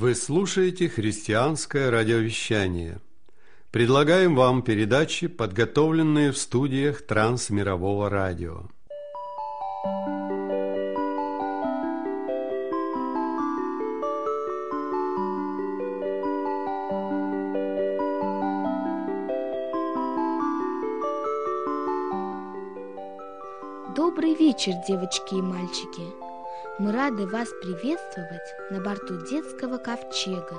Вы слушаете христианское радиовещание. Предлагаем вам передачи, подготовленные в студиях Трансмирового радио. Добрый вечер, девочки и мальчики! Мы рады вас приветствовать на борту детского ковчега.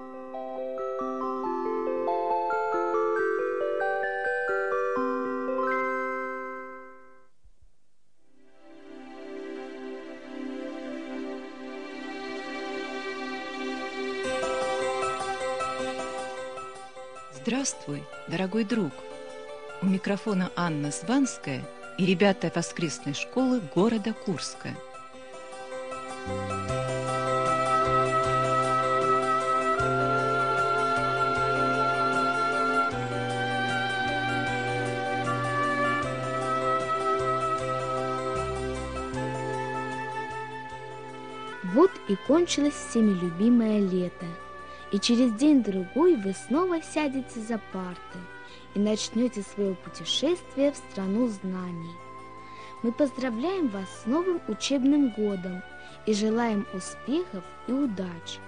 Здравствуй, дорогой друг! У микрофона Анна Званская и ребята воскресной школы города Курска. Вот и кончилось всеми любимое лето, и через день-другой вы снова сядете за парты и начнете свое путешествие в страну знаний. Мы поздравляем вас с новым учебным годом и желаем успехов и удач.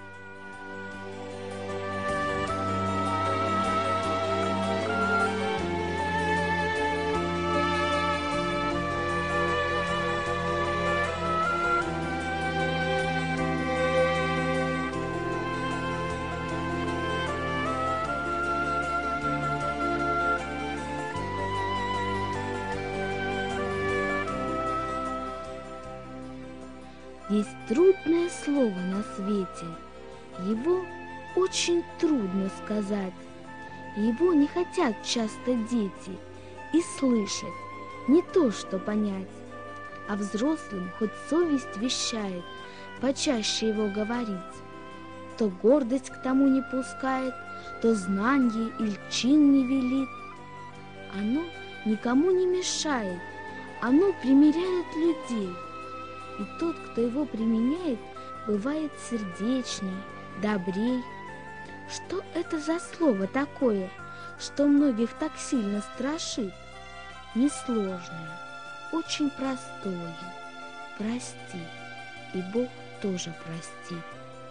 Есть трудное слово на свете, его очень трудно сказать, его не хотят часто дети и слышать, не то что понять, а взрослым хоть совесть вещает почаще его говорить. То гордость к тому не пускает, то знанье или чин не велит. Оно никому не мешает, оно примиряет людей. И тот, кто его применяет, бывает сердечней, добрей. Что это за слово такое, что многих так сильно страшит? Несложное, очень простое. Прости, и Бог тоже простит.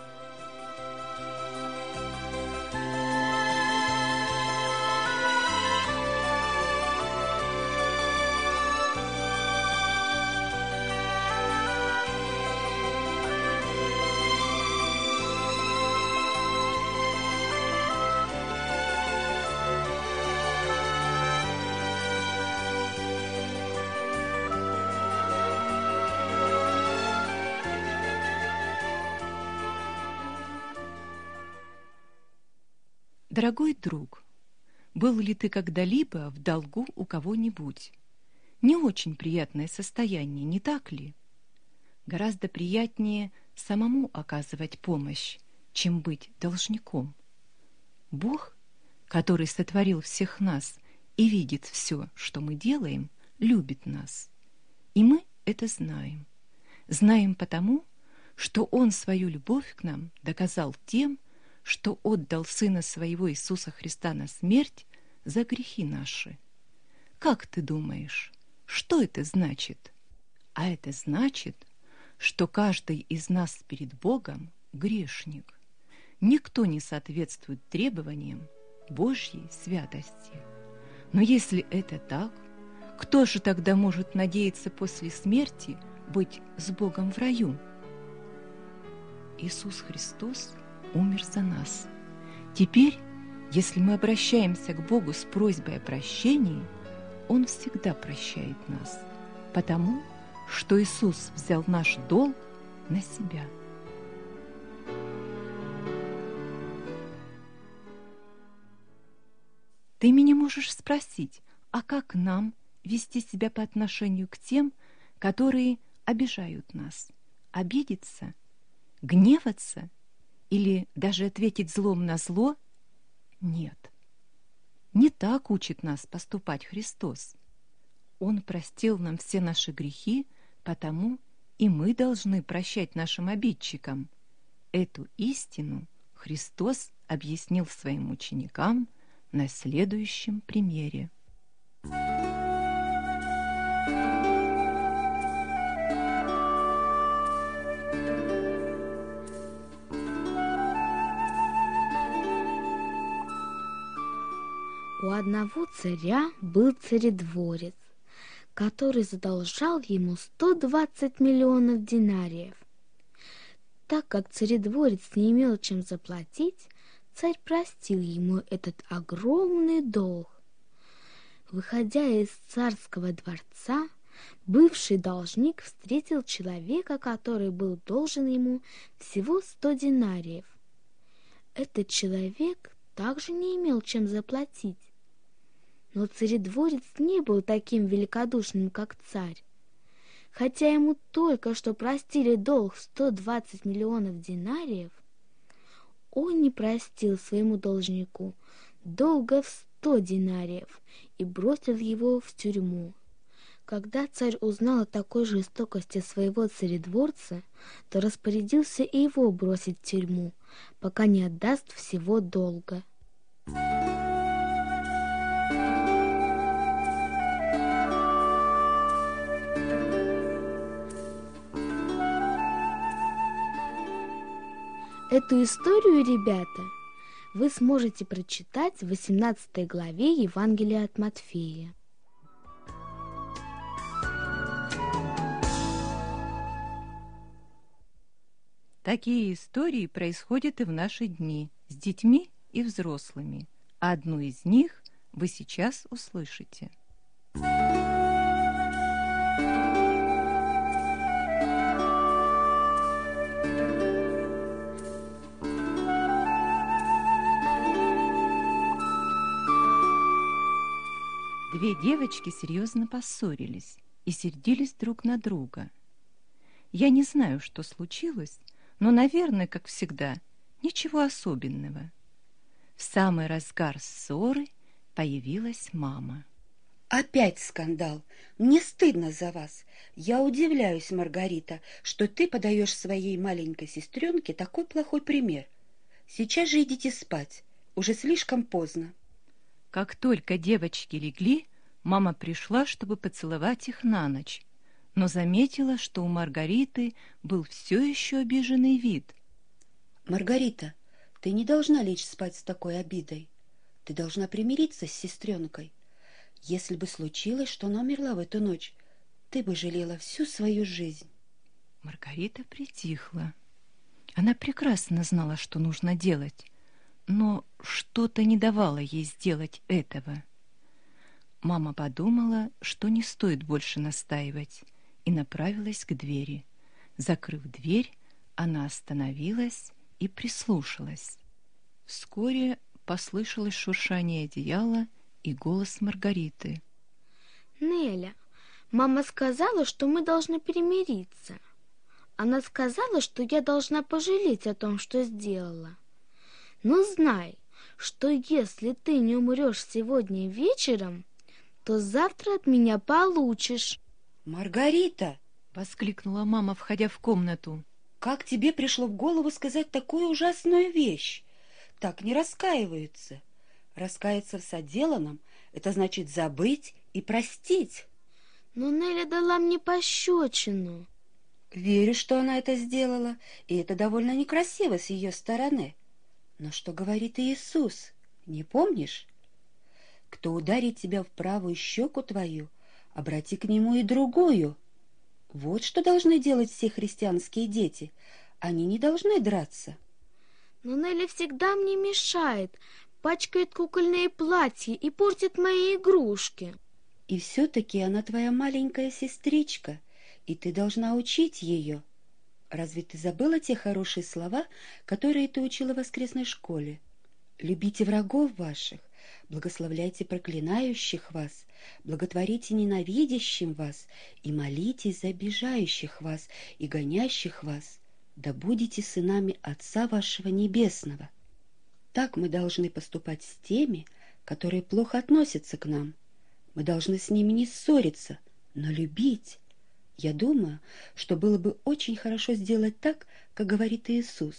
Дорогой друг, был ли ты когда-либо в долгу у кого-нибудь? Не очень приятное состояние, не так ли? Гораздо приятнее самому оказывать помощь, чем быть должником. Бог, который сотворил всех нас и видит все, что мы делаем, любит нас. И мы это знаем. Знаем потому, что Он свою любовь к нам доказал тем, что отдал Сына Своего Иисуса Христа на смерть за грехи наши. Как ты думаешь, что это значит? А это значит, что каждый из нас перед Богом грешник. Никто не соответствует требованиям Божьей святости. Но если это так, кто же тогда может надеяться после смерти быть с Богом в раю? Иисус Христос умер за нас. Теперь, если мы обращаемся к Богу с просьбой о прощении, Он всегда прощает нас, потому что Иисус взял наш долг на себя. Ты меня можешь спросить, а как нам вести себя по отношению к тем, которые обижают нас? Обидеться? Гневаться? Или даже ответить злом на зло? Нет. Не так учит нас поступать Христос. Он простил нам все наши грехи, потому и мы должны прощать нашим обидчикам. Эту истину Христос объяснил своим ученикам на следующем примере. У одного царя был царедворец, который задолжал ему 120 миллионов динариев. Так как царедворец не имел чем заплатить, царь простил ему этот огромный долг. Выходя из царского дворца, бывший должник встретил человека, который был должен ему всего 100 динариев. Этот человек также не имел чем заплатить. Но царедворец не был таким великодушным, как царь. Хотя ему только что простили долг в 120 миллионов динариев, он не простил своему должнику долга в 100 динариев и бросил его в тюрьму. Когда царь узнал о такой жестокости своего царедворца, то распорядился и его бросить в тюрьму, пока не отдаст всего долга. Эту историю, ребята, вы сможете прочитать в 18 главе Евангелия от Матфея. Такие истории происходят и в наши дни с детьми и взрослыми. А одну из них вы сейчас услышите. Две девочки серьезно поссорились и сердились друг на друга. Я не знаю, что случилось, но, наверное, как всегда, ничего особенного. В самый разгар ссоры появилась мама. Опять скандал. Мне стыдно за вас. Я удивляюсь, Маргарита, что ты подаешь своей маленькой сестренке такой плохой пример. Сейчас же идите спать. Уже слишком поздно. Как только девочки легли, мама пришла, чтобы поцеловать их на ночь, но заметила, что у Маргариты был все еще обиженный вид. Маргарита, ты не должна лечь спать с такой обидой. Ты должна примириться с сестренкой. Если бы случилось, что она умерла в эту ночь, ты бы жалела всю свою жизнь. Маргарита притихла. Она прекрасно знала, что нужно делать, но что-то не давало ей сделать этого. Мама подумала, что не стоит больше настаивать, и направилась к двери. Закрыв дверь, она остановилась и прислушалась. Вскоре послышалось шуршание одеяла и голос Маргариты. Неля, мама сказала, что мы должны примириться. Она сказала, что я должна пожалеть о том, что сделала. Но знай, что если ты не умрешь сегодня вечером, то завтра от меня получишь. Маргарита! — воскликнула мама, входя в комнату. Как тебе пришло в голову сказать такую ужасную вещь? Так не раскаиваются. Раскаяться в соделанном — это значит забыть и простить. Но Неля дала мне пощечину. Верю, что она это сделала, и это довольно некрасиво с ее стороны. Но что говорит Иисус, не помнишь? Кто ударит тебя в правую щеку твою, обрати к нему и другую. Вот что должны делать все христианские дети. Они не должны драться. Но Неля всегда мне мешает, пачкает кукольные платья и портит мои игрушки. И все-таки она твоя маленькая сестричка, и ты должна учить ее. Разве ты забыла те хорошие слова, которые ты учила в воскресной школе? Любите врагов ваших, благословляйте проклинающих вас, благотворите ненавидящим вас и молитесь за обижающих вас и гонящих вас, да будете сынами Отца вашего Небесного. Так мы должны поступать с теми, которые плохо относятся к нам. Мы должны с ними не ссориться, но любить. Я думаю, что было бы очень хорошо сделать так, как говорит Иисус,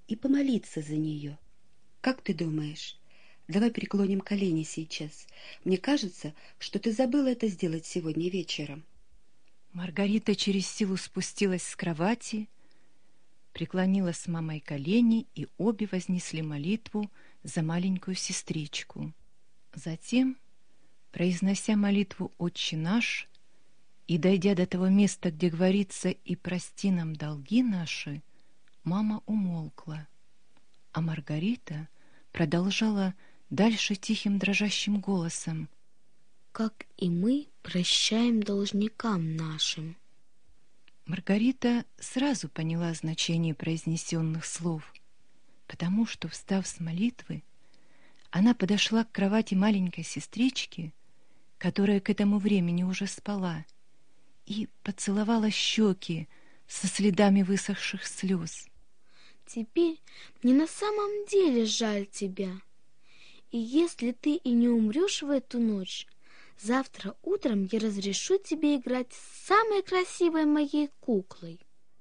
и помолиться за нее. Как ты думаешь? Давай преклоним колени сейчас. Мне кажется, что ты забыла это сделать сегодня вечером. Маргарита через силу спустилась с кровати, преклонила с мамой колени, и обе вознесли молитву за маленькую сестричку. Затем, произнося молитву «Отче наш», и дойдя до того места, где говорится «И прости нам долги наши», мама умолкла, а Маргарита продолжала дальше тихим дрожащим голосом: «Как и мы прощаем должникам нашим». Маргарита сразу поняла значение произнесенных слов, потому что, встав с молитвы, она подошла к кровати маленькой сестрички, которая к этому времени уже спала, и поцеловала щеки со следами высохших слез. «Теперь мне на самом деле жаль тебя. И если ты и не умрешь в эту ночь, завтра утром я разрешу тебе играть с самой красивой моей куклой».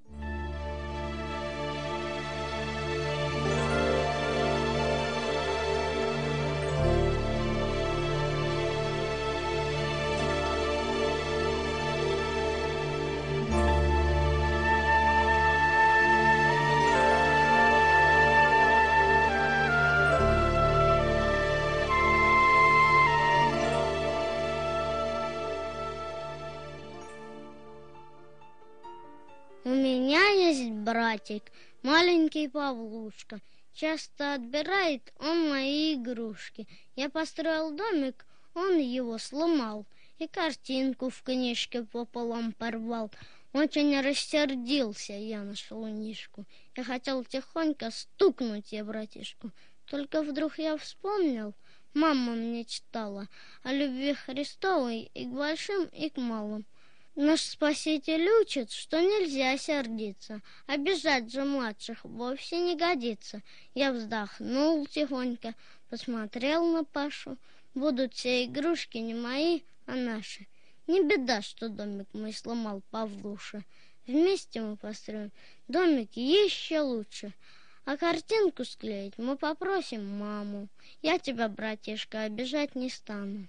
У меня есть братик, маленький Павлушка. Часто отбирает он мои игрушки. Я построил домик, он его сломал, и картинку в книжке пополам порвал. Очень рассердился я на шалунишку. Я хотел тихонько стукнуть я братишку. Только вдруг я вспомнил, мама мне читала о любви Христовой и к большим, и к малым. Наш Спаситель учит, что нельзя сердиться, обижать же младших вовсе не годится. Я вздохнул тихонько, посмотрел на Пашу. Будут все игрушки не мои, а наши. Не беда, что домик мой сломал Павлуша. Вместе мы построим домик еще лучше. А картинку склеить мы попросим маму. Я тебя, братишка, обижать не стану.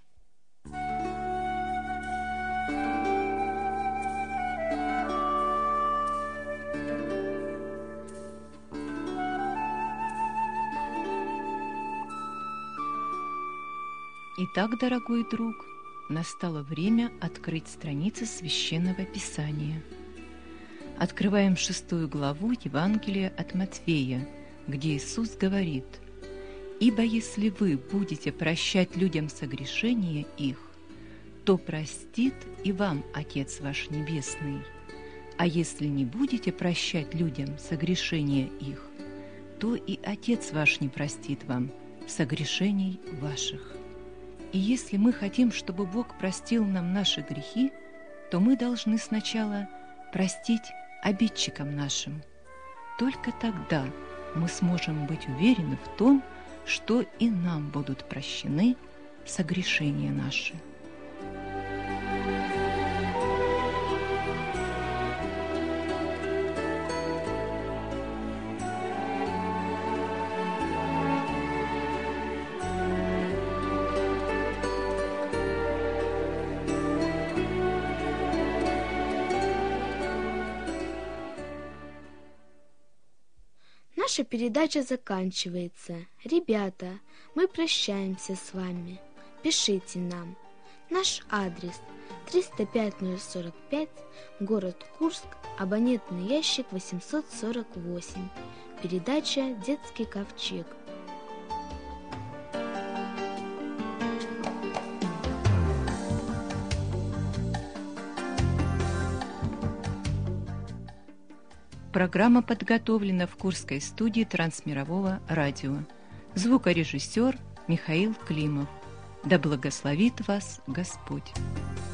Итак, дорогой друг, настало время открыть страницы Священного Писания. Открываем 6 главу Евангелия от Матфея, где Иисус говорит: «Ибо если вы будете прощать людям согрешения их, то простит и вам Отец ваш Небесный. А если не будете прощать людям согрешения их, то и Отец ваш не простит вам согрешений ваших». И если мы хотим, чтобы Бог простил нам наши грехи, то мы должны сначала простить обидчикам нашим. Только тогда мы сможем быть уверены в том, что и нам будут прощены согрешения наши. Наша передача заканчивается. Ребята, мы прощаемся с вами. Пишите нам. Наш адрес 305-045, город Курск, абонентный ящик 848. Передача «Детский ковчег». Программа подготовлена в Курской студии Трансмирового радио. Звукорежиссер Михаил Климов. Да благословит вас Господь!